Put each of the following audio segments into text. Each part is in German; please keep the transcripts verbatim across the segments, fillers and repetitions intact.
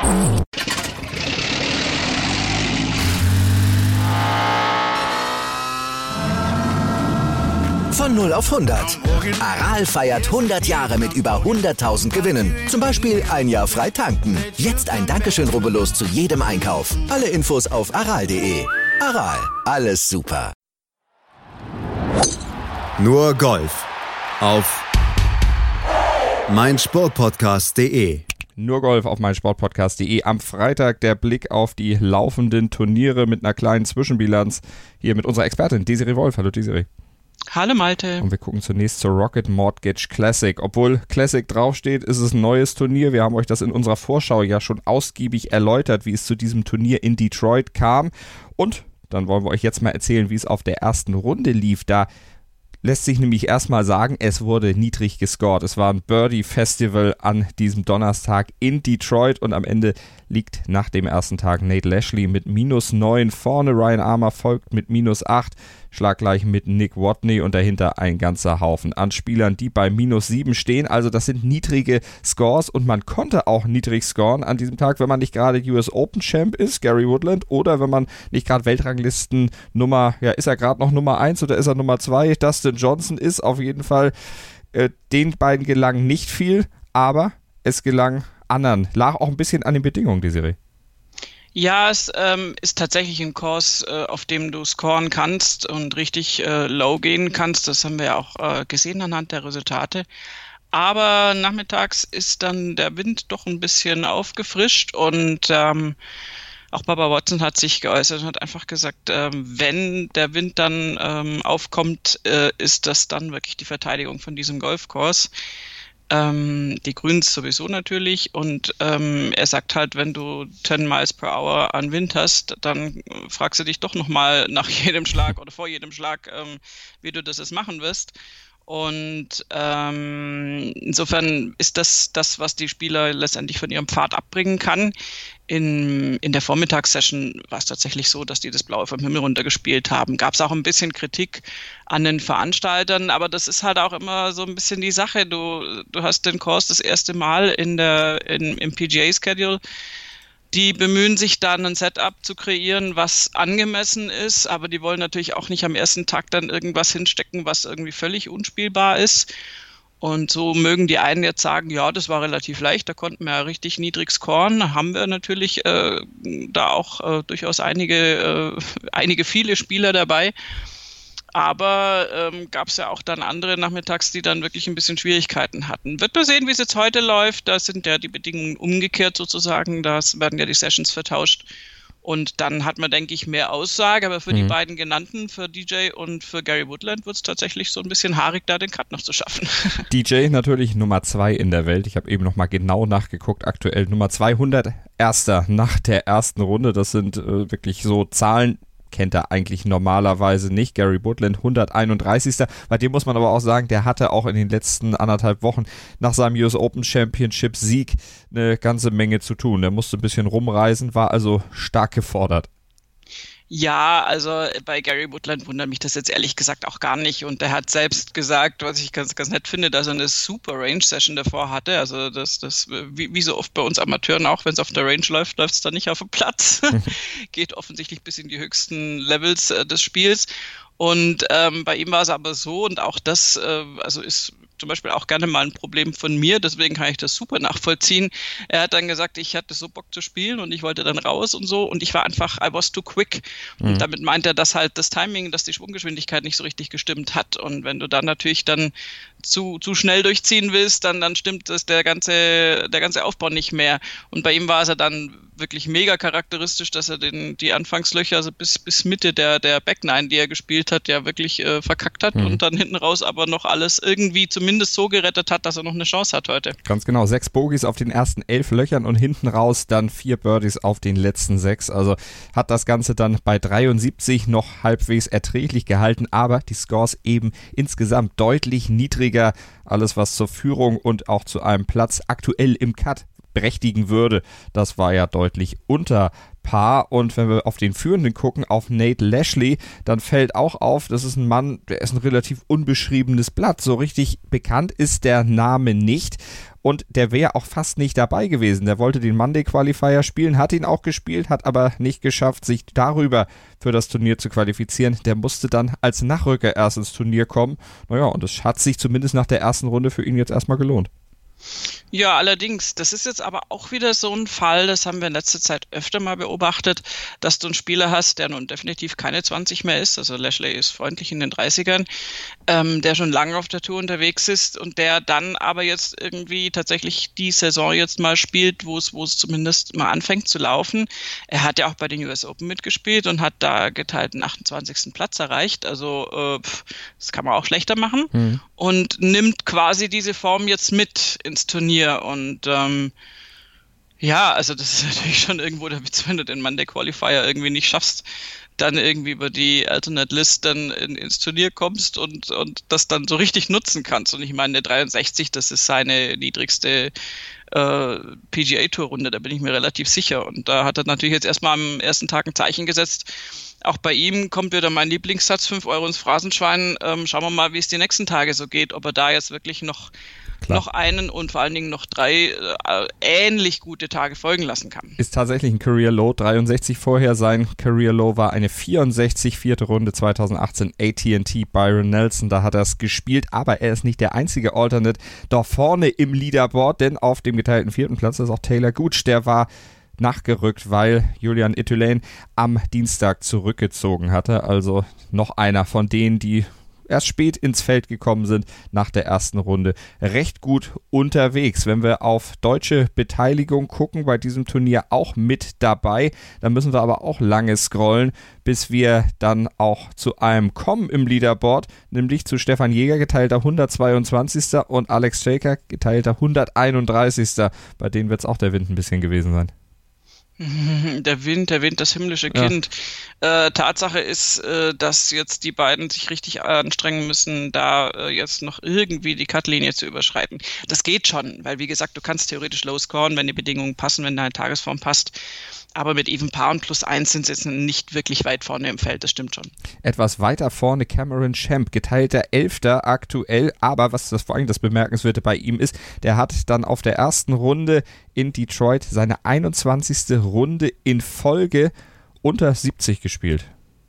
Von null auf hundert. Aral feiert hundert Jahre mit über hunderttausend Gewinnen. Zum Beispiel ein Jahr frei tanken. Jetzt ein Dankeschön, rubbellos zu jedem Einkauf. Alle Infos auf aral punkt de. Aral, alles super. Nur Golf auf meinsportpodcast punkt de. Nur Golf auf meinsportpodcast punkt de. Am Freitag der Blick auf die laufenden Turniere mit einer kleinen Zwischenbilanz. Hier mit unserer Expertin Desiree Wolf. Hallo Desiree. Hallo Malte. Und wir gucken zunächst zur Rocket Mortgage Classic. Obwohl Classic draufsteht, ist es ein neues Turnier. Wir haben euch das in unserer Vorschau ja schon ausgiebig erläutert, wie es zu diesem Turnier in Detroit kam. Und dann wollen wir euch jetzt mal erzählen, wie es auf der ersten Runde lief. Da lässt sich nämlich erstmal sagen, es wurde niedrig gescored. Es war ein Birdie-Festival an diesem Donnerstag in Detroit und am Ende liegt nach dem ersten Tag Nate Lashley mit minus neun vorne. Ryan Armour folgt mit minus acht, schlaggleich mit Nick Watney und dahinter ein ganzer Haufen an Spielern, die bei minus sieben stehen. Also das sind niedrige Scores und man konnte auch niedrig scoren an diesem Tag, wenn man nicht gerade U S Open Champ ist, Gary Woodland, oder wenn man nicht gerade Weltranglisten Nummer, ja, ist er gerade noch Nummer eins oder ist er Nummer zwei? Dustin Johnson ist auf jeden Fall, äh, den beiden gelang nicht viel, aber es gelang anderen. Lag auch ein bisschen an den Bedingungen, Desiree. Ja, es ähm, ist tatsächlich ein Kurs, äh, auf dem du scoren kannst und richtig äh, low gehen kannst. Das haben wir ja auch äh, gesehen anhand der Resultate. Aber nachmittags ist dann der Wind doch ein bisschen aufgefrischt und ähm, auch Bubba Watson hat sich geäußert und hat einfach gesagt, ähm, wenn der Wind dann ähm, aufkommt, äh, ist das dann wirklich die Verteidigung von diesem Golfkurs. Ähm, die Grüns sowieso natürlich und ähm, er sagt halt, wenn du zehn Miles per Hour an Wind hast, dann fragst du dich doch nochmal nach jedem Schlag oder vor jedem Schlag, ähm, wie du das jetzt machen wirst. Und ähm, insofern ist das das, was die Spieler letztendlich von ihrem Pfad abbringen kann. In, in der Vormittagssession war es tatsächlich so, dass die das Blaue vom Himmel runtergespielt haben. Gab es auch ein bisschen Kritik an den Veranstaltern, aber das ist halt auch immer so ein bisschen die Sache. Du, du hast den Kurs das erste Mal in der, in, im P G A-Schedule. Die bemühen sich dann ein Setup zu kreieren, was angemessen ist, aber die wollen natürlich auch nicht am ersten Tag dann irgendwas hinstecken, was irgendwie völlig unspielbar ist. Und so mögen die einen jetzt sagen, ja, das war relativ leicht, da konnten wir ja richtig niedrig scoren. Haben wir natürlich äh, da auch äh, durchaus einige, äh, einige viele Spieler dabei. Aber ähm, gab es ja auch dann andere nachmittags, die dann wirklich ein bisschen Schwierigkeiten hatten. Wird man sehen, wie es jetzt heute läuft. Da sind ja die Bedingungen umgekehrt sozusagen. Da werden ja die Sessions vertauscht. Und dann hat man, denke ich, mehr Aussage. Aber für mhm. die beiden genannten, für D J und für Gary Woodland, wird es tatsächlich so ein bisschen haarig, da den Cut noch zu schaffen. D J natürlich Nummer zwei in der Welt. Ich habe eben noch mal genau nachgeguckt. Aktuell Nummer zweihundert Erster nach der ersten Runde. Das sind äh, wirklich so Zahlen, kennt er eigentlich normalerweise nicht. Gary Woodland hunderteinunddreißigster Bei dem muss man aber auch sagen, der hatte auch in den letzten anderthalb Wochen nach seinem U S Open Championship Sieg eine ganze Menge zu tun. Der musste ein bisschen rumreisen, war also stark gefordert. Ja, also bei Gary Woodland wundert mich das jetzt ehrlich gesagt auch gar nicht. Und er hat selbst gesagt, was ich ganz, ganz nett finde, dass er eine super Range-Session davor hatte. Also das, das wie, wie so oft bei uns Amateuren auch, wenn es auf der Range läuft, läuft es dann nicht auf dem Platz. Geht offensichtlich bis in die höchsten Levels äh, des Spiels. Und ähm, bei ihm war es aber so, und auch das äh, also ist zum Beispiel auch gerne mal ein Problem von mir, deswegen kann ich das super nachvollziehen. Er hat dann gesagt, ich hatte so Bock zu spielen und ich wollte dann raus und so und ich war einfach, I was too quick. Mhm. Und damit meint er, dass halt das Timing, dass die Schwunggeschwindigkeit nicht so richtig gestimmt hat. Und wenn du dann natürlich dann zu, zu schnell durchziehen willst, dann, dann stimmt das der ganze, der ganze Aufbau nicht mehr. Und bei ihm war es ja dann wirklich mega charakteristisch, dass er den, die Anfangslöcher, also bis, bis Mitte der, der Back Nine, die er gespielt hat, ja wirklich äh, verkackt hat mhm. und dann hinten raus aber noch alles irgendwie zumindest so gerettet hat, dass er noch eine Chance hat heute. Ganz genau, sechs Bogies auf den ersten elf Löchern und hinten raus dann vier Birdies auf den letzten sechs. Also hat das Ganze dann bei dreiundsiebzig noch halbwegs erträglich gehalten, aber die Scores eben insgesamt deutlich niedriger. Alles, was zur Führung und auch zu einem Platz aktuell im Cut berechtigen würde, das war ja deutlich unter Paar. Und wenn wir auf den Führenden gucken, auf Nate Lashley, dann fällt auch auf, das ist ein Mann, der ist ein relativ unbeschriebenes Blatt. So richtig bekannt ist der Name nicht. und der wäre auch fast nicht dabei gewesen. Der wollte den Monday Qualifier spielen, hat ihn auch gespielt, hat aber nicht geschafft, sich darüber für das Turnier zu qualifizieren. Der musste dann als Nachrücker erst ins Turnier kommen. Naja, und es hat sich zumindest nach der ersten Runde für ihn jetzt erstmal gelohnt. Ja, allerdings, das ist jetzt aber auch wieder so ein Fall, das haben wir in letzter Zeit öfter mal beobachtet, dass du einen Spieler hast, der nun definitiv keine zwanzig mehr ist, also Lashley ist freundlich in den dreißigern, ähm, der schon lange auf der Tour unterwegs ist und der dann aber jetzt irgendwie tatsächlich die Saison jetzt mal spielt, wo es wo es zumindest mal anfängt zu laufen. Er hat ja auch bei den U S Open mitgespielt und hat da geteilten achtundzwanzigsten Platz erreicht, also äh, pff, das kann man auch schlechter machen mhm. und nimmt quasi diese Form jetzt mit ins Turnier. Und ähm, ja, also das ist natürlich schon irgendwo der Witz, wenn du den Monday Qualifier irgendwie nicht schaffst, dann irgendwie über die Alternate List dann in, ins Turnier kommst und, und das dann so richtig nutzen kannst. Und ich meine, der dreiundsechzig, das ist seine niedrigste äh, P G A-Tour-Runde, da bin ich mir relativ sicher. Und da hat er natürlich jetzt erstmal am ersten Tag ein Zeichen gesetzt. Auch bei ihm kommt wieder mein Lieblingssatz, fünf Euro ins Phrasenschwein. Ähm, schauen wir mal, wie es die nächsten Tage so geht, ob er da jetzt wirklich noch Klar. noch einen und vor allen Dingen noch drei äh, ähnlich gute Tage folgen lassen kann. Ist tatsächlich ein Career Low, dreiundsechzig vorher. Sein Career Low war eine vierundsechzig, vierte Runde zweitausendachtzehn, A T and T, Byron Nelson, da hat er es gespielt, aber er ist nicht der einzige Alternate da vorne im Leaderboard, denn auf dem geteilten vierten Platz ist auch Taylor Gooch, der war nachgerückt, weil Julian Itulian am Dienstag zurückgezogen hatte, also noch einer von denen, die erst spät ins Feld gekommen sind nach der ersten Runde. Recht gut unterwegs. Wenn wir auf deutsche Beteiligung gucken, bei diesem Turnier auch mit dabei, dann müssen wir aber auch lange scrollen, bis wir dann auch zu einem kommen im Leaderboard, nämlich zu Stefan Jäger, geteilter hundertzweiundzwanzigster und Alex Shaker, geteilter hunderteinunddreißigster Bei denen wird es auch der Wind ein bisschen gewesen sein. Der Wind, der Wind, das himmlische Kind. Ja. Äh, Tatsache ist, äh, dass jetzt die beiden sich richtig anstrengen müssen, da äh, jetzt noch irgendwie die Cutlinie zu überschreiten. Das geht schon, weil wie gesagt, du kannst theoretisch low scoren, wenn die Bedingungen passen, wenn deine Tagesform passt. Aber mit Even Paar und plus eins sind sie jetzt nicht wirklich weit vorne im Feld, das stimmt schon. Etwas weiter vorne Cameron Champ, geteilter Elfter aktuell, aber was das vor allem das Bemerkenswerte bei ihm ist, der hat dann auf der ersten Runde in Detroit seine einundzwanzigste Runde in Folge unter siebzig gespielt.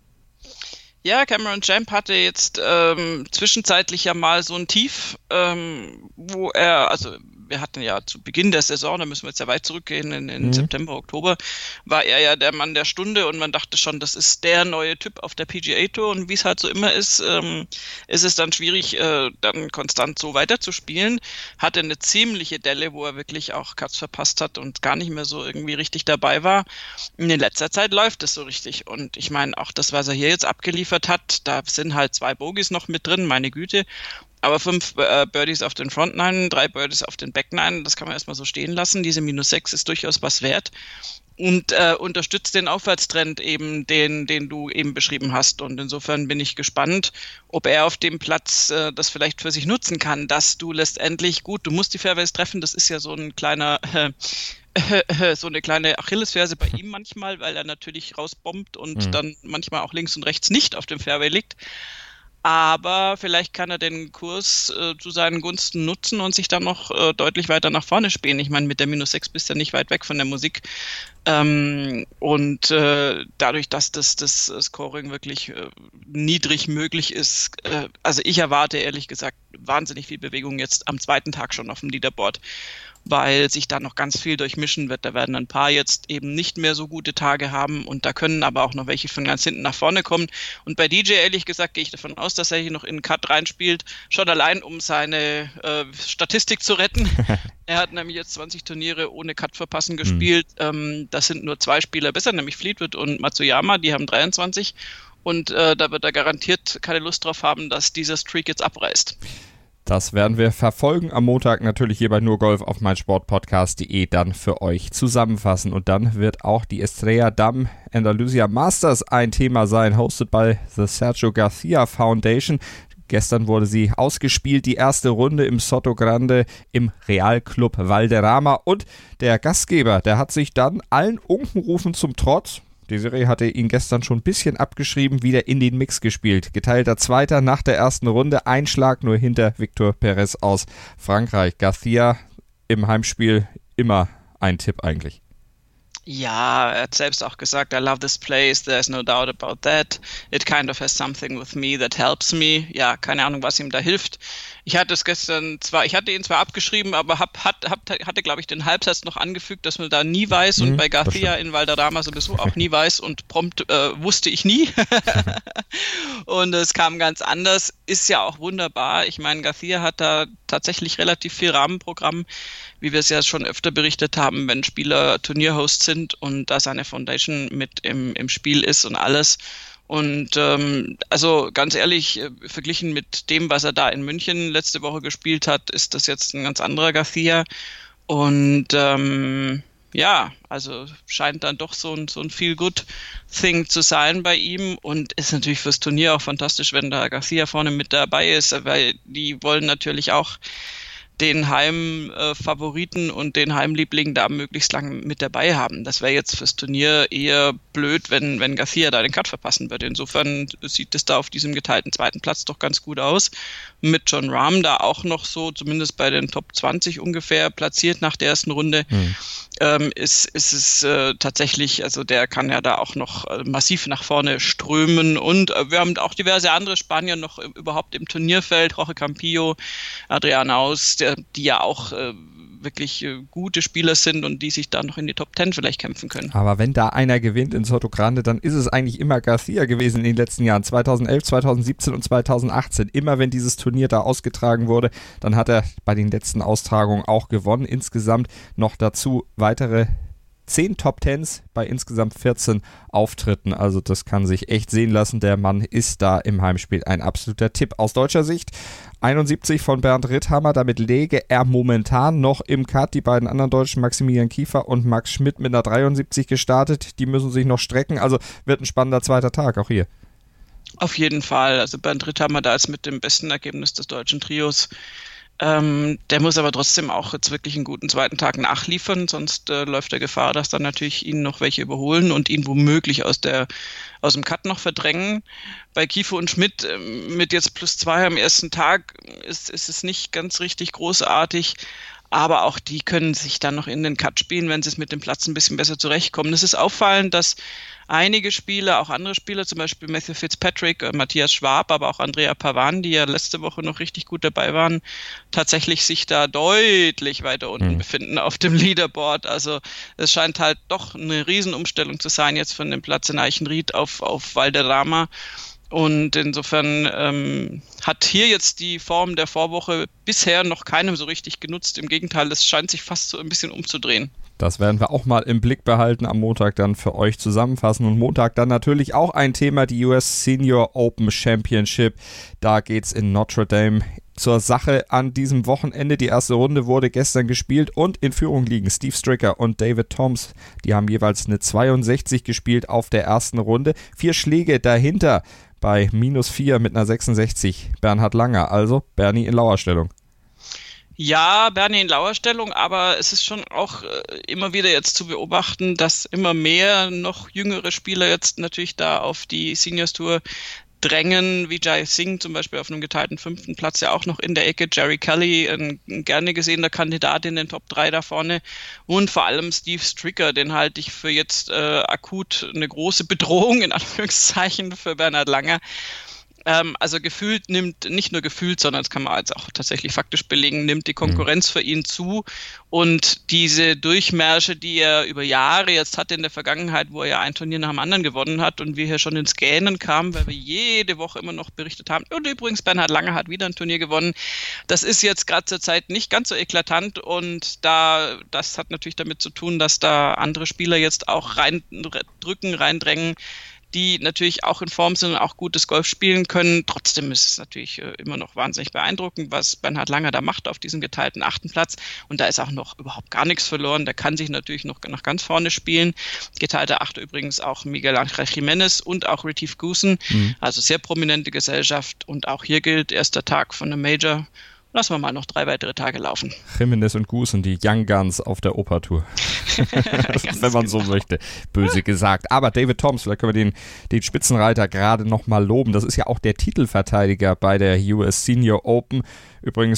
Ja, Cameron Champ hatte jetzt ähm, zwischenzeitlich ja mal so ein Tief, ähm, wo er, also wir hatten ja zu Beginn der Saison, da müssen wir jetzt ja weit zurückgehen, in, in mhm. September, Oktober, war er ja der Mann der Stunde und man dachte schon, das ist der neue Typ auf der P G A-Tour und wie es halt so immer ist, ähm, ist es dann schwierig, äh, dann konstant so weiterzuspielen. Hatte eine ziemliche Delle, wo er wirklich auch Cuts verpasst hat und gar nicht mehr so irgendwie richtig dabei war. In letzter Zeit läuft es so richtig und ich meine, auch das, was er hier jetzt abgeliefert hat, da sind halt zwei Bogies noch mit drin, meine Güte. Aber fünf äh, Birdies auf den Front Nine, drei Birdies auf den Back Nine, das kann man erstmal so stehen lassen. Diese minus sechs ist durchaus was wert und äh, unterstützt den Aufwärtstrend eben, den, den du eben beschrieben hast. Und insofern bin ich gespannt, ob er auf dem Platz äh, das vielleicht für sich nutzen kann, dass du letztendlich, gut, du musst die Fairways treffen, das ist ja so ein kleiner... Äh, so eine kleine Achillesferse bei ihm manchmal, weil er natürlich rausbombt und mhm. dann manchmal auch links und rechts nicht auf dem Fairway liegt. Aber vielleicht kann er den Kurs äh, zu seinen Gunsten nutzen und sich dann noch äh, deutlich weiter nach vorne spielen. Ich meine, mit der minus sechs bist du ja nicht weit weg von der Musik. Ähm, und äh, dadurch, dass das, das Scoring wirklich äh, niedrig möglich ist, äh, also ich erwarte ehrlich gesagt wahnsinnig viel Bewegung jetzt am zweiten Tag schon auf dem Leaderboard, weil sich da noch ganz viel durchmischen wird. Da werden ein paar jetzt eben nicht mehr so gute Tage haben und da können aber auch noch welche von ganz hinten nach vorne kommen. Und bei D J, ehrlich gesagt, gehe ich davon aus, dass er hier noch in den Cut reinspielt, schon allein, um seine äh, Statistik zu retten. Er hat nämlich jetzt zwanzig Turniere ohne Cut verpassen gespielt. Mhm. Ähm, das sind nur zwei Spieler besser, nämlich Fleetwood und Matsuyama, die haben dreiundzwanzig. Und äh, da wird er garantiert keine Lust drauf haben, dass dieser Streak jetzt abreißt. Das werden wir verfolgen am Montag natürlich hier bei Nur Golf auf meinsportpodcast punkt de dann für euch zusammenfassen. Und dann wird auch die Estrella Damm Andalusia Masters ein Thema sein, hosted by the Sergio Garcia Foundation. Gestern wurde sie ausgespielt, die erste Runde im Soto Grande im Real Club Valderrama. Und der Gastgeber, der hat sich dann allen Unkenrufen zum Trotz, Desiree hatte ihn gestern schon ein bisschen abgeschrieben, wieder in den Mix gespielt. Geteilter Zweiter nach der ersten Runde, ein Schlag nur hinter Victor Perez aus Frankreich. Garcia im Heimspiel immer ein Tipp eigentlich. Ja, er hat selbst auch gesagt, I love this place, there's no doubt about that. It kind of has something with me that helps me. Ja, keine Ahnung, was ihm da hilft. Ich hatte es gestern zwar, ich hatte ihn zwar abgeschrieben, aber hab, hat, hab, hatte, glaube ich, den Halbsatz noch angefügt, dass man da nie weiß und mhm, bei Garcia in Valderrama sowieso auch nie weiß und prompt äh, wusste ich nie. Und es kam ganz anders. Ist ja auch wunderbar. Ich meine, Garcia hat da tatsächlich relativ viel Rahmenprogramm, wie wir es ja schon öfter berichtet haben, wenn Spieler Turnierhosts sind und da seine Foundation mit im, im Spiel ist und alles. Und ähm, also ganz ehrlich, äh, verglichen mit dem, was er da in München letzte Woche gespielt hat, ist das jetzt ein ganz anderer Garcia. Und ähm, ja, also scheint dann doch so ein, so ein Feel-Good-Thing zu sein bei ihm und ist natürlich fürs Turnier auch fantastisch, wenn da Garcia vorne mit dabei ist, weil die wollen natürlich auch den Heimfavoriten äh, und den Heimliebling da möglichst lang mit dabei haben. Das wäre jetzt fürs Turnier eher blöd, wenn, wenn Garcia da den Cut verpassen würde. Insofern sieht es da auf diesem geteilten zweiten Platz doch ganz gut aus. Mit Jon Rahm da auch noch so, zumindest bei den Top zwanzig ungefähr platziert nach der ersten Runde, hm. ähm, ist, ist es äh, tatsächlich, also der kann ja da auch noch äh, massiv nach vorne strömen und äh, wir haben auch diverse andere Spanier noch äh, überhaupt im Turnierfeld, Jorge Campillo, Adrian Aus, der, die ja auch äh, wirklich äh, gute Spieler sind und die sich da noch in die Top Ten vielleicht kämpfen können. Aber wenn da einer gewinnt in Soto Grande, dann ist es eigentlich immer Garcia gewesen in den letzten Jahren, zweitausendelf, zweitausendsiebzehn und zweitausendachtzehn. Immer wenn dieses Turnier da ausgetragen wurde, dann hat er bei den letzten Austragungen auch gewonnen. Insgesamt noch dazu weitere zehn Top Tens bei insgesamt vierzehn Auftritten. Also das kann sich echt sehen lassen. Der Mann ist da im Heimspiel ein absoluter Tipp. Aus deutscher Sicht einundsiebzig von Bernd Ritthammer. Damit läge er momentan noch im Cut. Die beiden anderen Deutschen, Maximilian Kiefer und Max Schmidt, mit einer dreiundsiebzig gestartet. Die müssen sich noch strecken. Also wird ein spannender zweiter Tag auch hier. Auf jeden Fall. Also Bernd Ritthammer da ist mit dem besten Ergebnis des deutschen Trios. Ähm, der muss aber trotzdem auch jetzt wirklich einen guten zweiten Tag nachliefern, sonst äh, läuft der Gefahr, dass dann natürlich ihn noch welche überholen und ihn womöglich aus der aus dem Cut noch verdrängen. Bei Kiefer und Schmidt äh, mit jetzt plus zwei am ersten Tag ist, ist es nicht ganz richtig großartig, aber auch die können sich dann noch in den Cut spielen, wenn sie es mit dem Platz ein bisschen besser zurechtkommen. Es ist auffallend, dass einige Spieler, auch andere Spieler, zum Beispiel Matthew Fitzpatrick, äh, Matthias Schwab, aber auch Andrea Pavan, die ja letzte Woche noch richtig gut dabei waren, tatsächlich sich da deutlich weiter unten mhm. befinden auf dem Leaderboard. Also es scheint halt doch eine Riesenumstellung zu sein jetzt von dem Platz in Eichenried auf, auf Valderrama. Und insofern ähm, hat hier jetzt die Form der Vorwoche bisher noch keinem so richtig genutzt. Im Gegenteil, es scheint sich fast so ein bisschen umzudrehen. Das werden wir auch mal im Blick behalten, am Montag dann für euch zusammenfassen. Und Montag dann natürlich auch ein Thema, die U S Senior Open Championship. Da geht's in Notre Dame zur Sache an diesem Wochenende. Die erste Runde wurde gestern gespielt und in Führung liegen Steve Stricker und David Toms. Die haben jeweils eine zweiundsechzig gespielt auf der ersten Runde. Vier Schläge dahinter bei minus vier mit einer sechsundsechzig Bernhard Langer. Also Bernie in Lauerstellung. Ja, Bernie in Lauerstellung, aber es ist schon auch äh, immer wieder jetzt zu beobachten, dass immer mehr noch jüngere Spieler jetzt natürlich da auf die Seniors Tour drängen, wie Jai Singh zum Beispiel auf einem geteilten fünften Platz ja auch noch in der Ecke, Jerry Kelly, ein, ein gerne gesehener Kandidat in den Top drei da vorne und vor allem Steve Stricker, den halte ich für jetzt äh, akut eine große Bedrohung in Anführungszeichen für Bernhard Langer. Also gefühlt nimmt, nicht nur gefühlt, sondern das kann man jetzt auch tatsächlich faktisch belegen, nimmt die Konkurrenz für ihn zu und diese Durchmärsche, die er über Jahre jetzt hatte in der Vergangenheit, wo er ja ein Turnier nach dem anderen gewonnen hat und wir hier schon ins Gähnen kamen, weil wir jede Woche immer noch berichtet haben, und übrigens Bernhard Langer hat wieder ein Turnier gewonnen, das ist jetzt gerade zur Zeit nicht ganz so eklatant und da, das hat natürlich damit zu tun, dass da andere Spieler jetzt auch reindrücken, reindrängen, die natürlich auch in Form sind und auch gutes Golf spielen können. Trotzdem ist es natürlich äh, immer noch wahnsinnig beeindruckend, was Bernhard Langer da macht auf diesem geteilten achten Platz. Und da ist auch noch überhaupt gar nichts verloren. Der kann sich natürlich noch nach ganz vorne spielen. Geteilte Achte übrigens auch Miguel Ángel Jiménez und auch Retief Goosen. Mhm. Also sehr prominente Gesellschaft. Und auch hier gilt, erster Tag von einem Major. Lassen wir mal noch drei weitere Tage laufen. Jiménez und Goosen, die Young Guns auf der Oper-Tour. Wenn man so möchte, böse gesagt. Aber David Toms, vielleicht können wir den, den Spitzenreiter gerade nochmal loben. Das ist ja auch der Titelverteidiger bei der U S Senior Open. Übrigens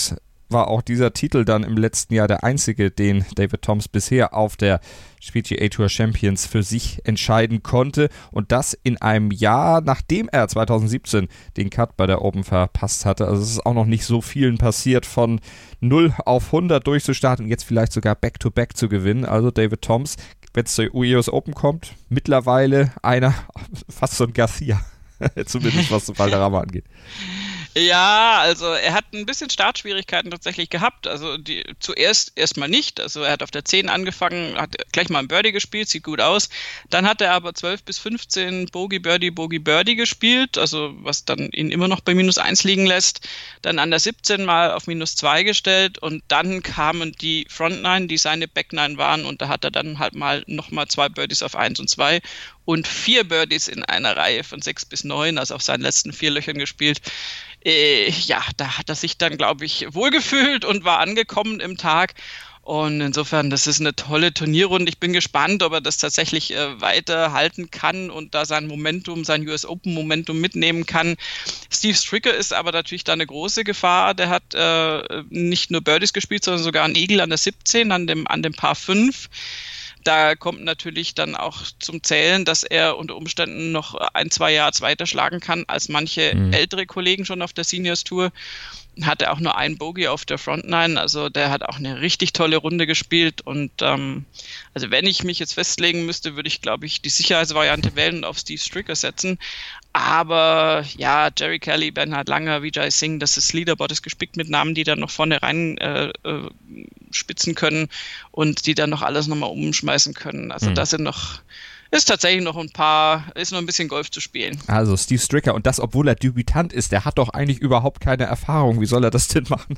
war auch dieser Titel dann im letzten Jahr der einzige, den David Toms bisher auf der P G A Tour Champions für sich entscheiden konnte. Und das in einem Jahr, nachdem er zwanzig siebzehn den Cut bei der Open verpasst hatte. Also es ist auch noch nicht so vielen passiert, von null auf hundert durchzustarten und jetzt vielleicht sogar Back-to-Back zu gewinnen. Also David Toms, wenn es zur U S Open kommt, mittlerweile einer, fast so ein Garcia. Zumindest was Valderrama angeht. Ja, also er hat ein bisschen Startschwierigkeiten tatsächlich gehabt. Also die, zuerst erstmal nicht. Also er hat auf der zehn angefangen, hat gleich mal ein Birdie gespielt, sieht gut aus. Dann hat er aber zwölf bis fünfzehn Bogey, Birdie, Bogey, Birdie gespielt, also was dann ihn immer noch bei minus eins liegen lässt. Dann an der siebzehn mal auf minus zwei gestellt und dann kamen die Front Nine, die seine Back Nine waren, und da hat er dann halt mal nochmal zwei Birdies auf eins und zwei und vier Birdies in einer Reihe von sechs bis neun, also auf seinen letzten vier Löchern gespielt. Äh, ja, da hat er sich dann, glaube ich, wohlgefühlt und war angekommen im Tag. Und insofern, das ist eine tolle Turnierrunde. Ich bin gespannt, ob er das tatsächlich äh, weiter halten kann und da sein Momentum, sein U S Open Momentum mitnehmen kann. Steve Stricker ist aber natürlich da eine große Gefahr. Der hat äh, nicht nur Birdies gespielt, sondern sogar einen Eagle an der siebzehn, an dem, an dem Par fünf. Da kommt natürlich dann auch zum Zählen, dass er unter Umständen noch ein, zwei Yards weiter schlagen kann als manche mhm. ältere Kollegen schon auf der Seniors Tour. Hatte auch nur ein Bogey auf der Front Nine, also der hat auch eine richtig tolle Runde gespielt und ähm, also wenn ich mich jetzt festlegen müsste, würde ich, glaube ich, die Sicherheitsvariante wählen und auf Steve Stricker setzen. Aber ja, Jerry Kelly, Bernhard Langer, Vijay Singh, das ist Leaderboard ist gespickt mit Namen, die dann noch vorne rein äh, äh, spitzen können und die dann noch alles nochmal umschmeißen können. Also mhm. da sind noch ist tatsächlich noch ein paar, ist noch ein bisschen Golf zu spielen. Also Steve Stricker, und das, obwohl er Debütant ist, der hat doch eigentlich überhaupt keine Erfahrung. Wie soll er das denn machen?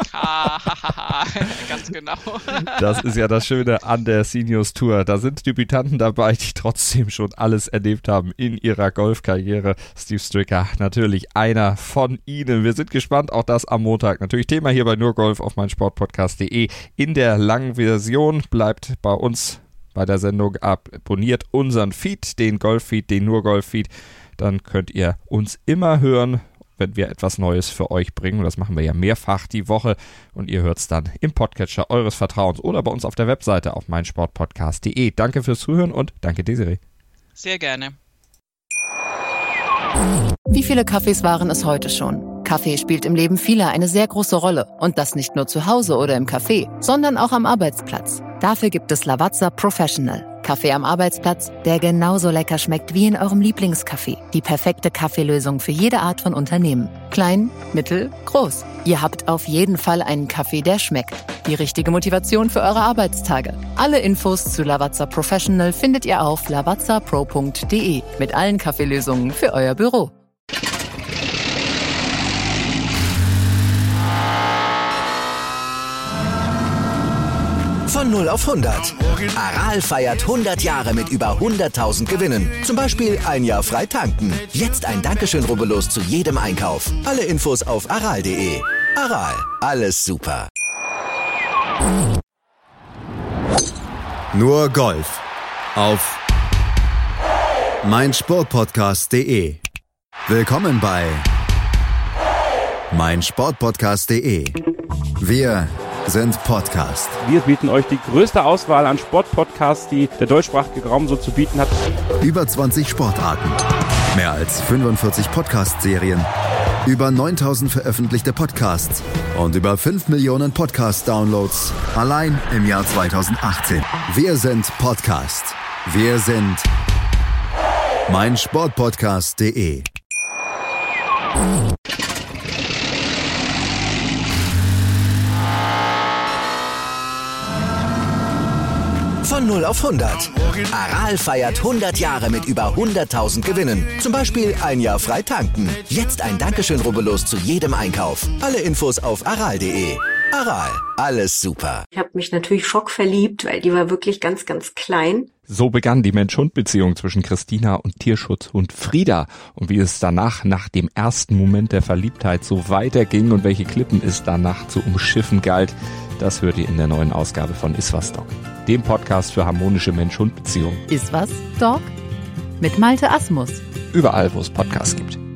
Ah, ganz genau. Das ist ja das Schöne an der Seniors Tour. Da sind Debütanten dabei, die trotzdem schon alles erlebt haben in ihrer Golfkarriere. Steve Stricker, natürlich einer von ihnen. Wir sind gespannt, auch das am Montag. Natürlich Thema hier bei Nur Golf auf meinsportpodcast punkt de. In der langen Version bleibt bei uns bei der Sendung ab. Abonniert unseren Feed, den Golf-Feed, den Nur-Golf-Feed. Dann könnt ihr uns immer hören, wenn wir etwas Neues für euch bringen. Und das machen wir ja mehrfach die Woche. Und ihr hört es dann im Podcatcher eures Vertrauens oder bei uns auf der Webseite auf meinsportpodcast punkt de. Danke fürs Zuhören und danke, Desiree. Sehr gerne. Wie viele Kaffees waren es heute schon? Kaffee spielt im Leben vieler eine sehr große Rolle. Und das nicht nur zu Hause oder im Café, sondern auch am Arbeitsplatz. Dafür gibt es Lavazza Professional. Kaffee am Arbeitsplatz, der genauso lecker schmeckt wie in eurem Lieblingscafé. Die perfekte Kaffeelösung für jede Art von Unternehmen. Klein, mittel, groß. Ihr habt auf jeden Fall einen Kaffee, der schmeckt. Die richtige Motivation für eure Arbeitstage. Alle Infos zu Lavazza Professional findet ihr auf lavazza pro punkt de mit allen Kaffeelösungen für euer Büro. Von null auf hundert. Aral feiert hundert Jahre mit über hunderttausend Gewinnen. Zum Beispiel ein Jahr frei tanken. Jetzt ein Dankeschön, rubbellos zu jedem Einkauf. Alle Infos auf aral punkt de. Aral, alles super. Nur Golf auf meinsportpodcast punkt de. Willkommen bei meinsportpodcast punkt de. Wir sind Podcast. Wir bieten euch die größte Auswahl an Sportpodcasts, die der deutschsprachige Raum so zu bieten hat. Über zwanzig Sportarten, mehr als fünfundvierzig Podcast-Serien, über neuntausend veröffentlichte Podcasts und über fünf Millionen Podcast-Downloads allein im Jahr zweitausendachtzehn. Wir sind Podcast. Wir sind meinsportpodcast punkt de. Von null auf hundert. Aral feiert hundert Jahre mit über hunderttausend Gewinnen. Zum Beispiel ein Jahr frei tanken. Jetzt ein Dankeschön, rubbellos zu jedem Einkauf. Alle Infos auf aral punkt de. Aral, alles super. Ich habe mich natürlich schockverliebt, weil die war wirklich ganz, ganz klein. So begann die Mensch-Hund-Beziehung zwischen Christina und Tierschutzhund Frieda. Und wie es danach, nach dem ersten Moment der Verliebtheit, so weiterging und welche Klippen es danach zu umschiffen galt, das hört ihr in der neuen Ausgabe von Iswas Dog, dem Podcast für harmonische Mensch-Hund-Beziehungen. Iswas Dog? Mit Malte Asmus. Überall, wo es Podcasts gibt.